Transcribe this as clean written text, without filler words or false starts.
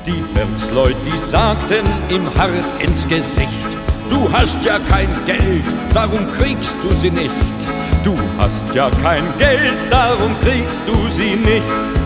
Die Wirtsleut, die sagten ihm hart ins Gesicht: Du hast ja kein Geld, darum kriegst du sie nicht. Du hast ja kein Geld, darum kriegst du sie nicht.